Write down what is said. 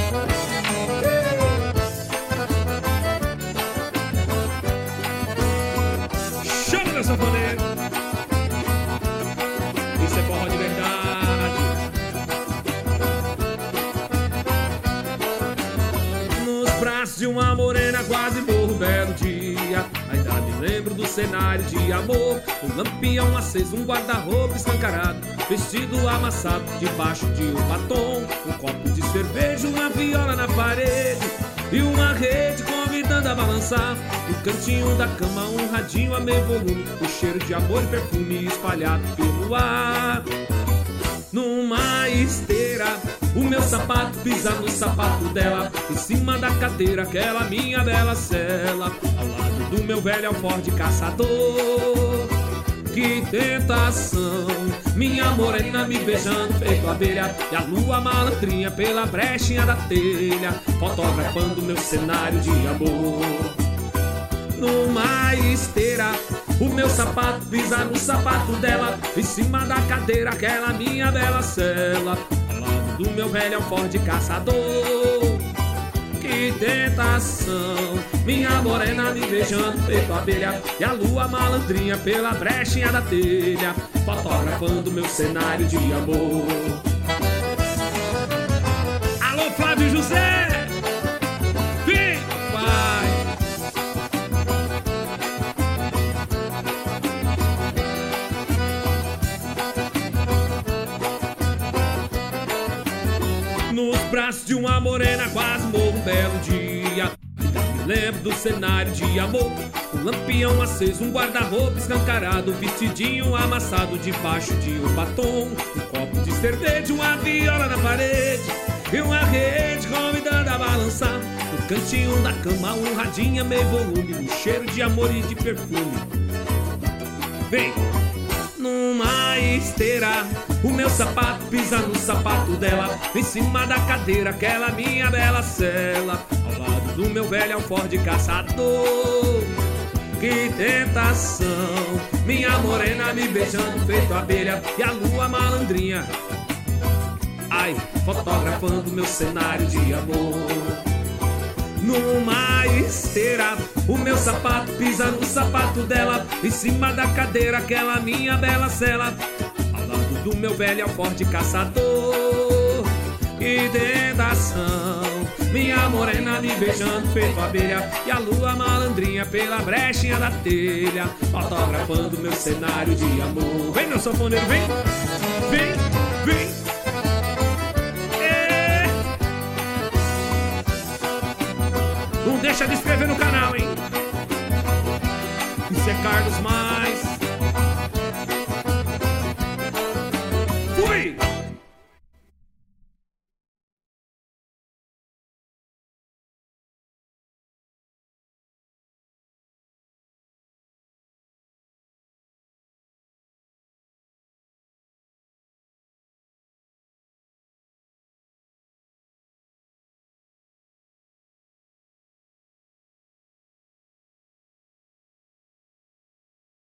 Chama meu sanfoneiro. Isso é forró de verdade. Nos braços de uma morena quase morro belo dia. Ainda me lembro do cenário de amor. Um lampião aceso, um guarda-roupa escancarado, vestido amassado debaixo de um batom. Um copo de cerveja, uma viola na parede e uma rede convidando a balançar. No cantinho da cama um radinho a meio volume, o cheiro de amor e perfume espalhado pelo ar. Numa esteira, o meu sapato pisa no sapato dela, em cima da cadeira aquela minha bela cela, ao lado do meu velho alforje caçador. Que tentação, minha morena me beijando feito abelha, e a lua malandrinha pela brechinha da telha, fotografando meu cenário de amor. Numa esteira, o meu sapato pisa no sapato dela, em cima da cadeira aquela minha bela cela, ao lado do meu velho alforje caçador. Que tentação, minha morena me beijando feito abelha, e a lua malandrinha pela brechinha da telha, fotografando meu cenário de amor. Alô Flávio José, vem pai. Nos braços de uma morena quase morro um belo dia. Me lembro do cenário de amor. Um lampião aceso, um guarda-roupa escancarado, vestidinho amassado debaixo de um batom. Um copo de cerveja, uma viola na parede e uma rede convidando a balançar. No cantinho da cama um radinho a meio volume, um cheiro de amor e de perfume. Vem! Numa esteira, o meu sapato pisa no sapato dela, em cima da cadeira aquela minha bela cela, ao lado do meu velho alforje caçador. Que tentação, minha morena me beijando feito abelha, e a lua malandrinha, ai, fotografando meu cenário de amor. Numa esteira, o meu sapato pisa no sapato dela, em cima da cadeira aquela minha bela cela, ao lado do meu velho alforje caçador. Que tentação, minha morena me beijando feito abelha, e a lua malandrinha pela brechinha da telha, fotografando meu cenário de amor. Vem meu sanfoneiro, vem, vem, vem. Não deixa de inscrever no canal, hein? Isso é Carlos Maia.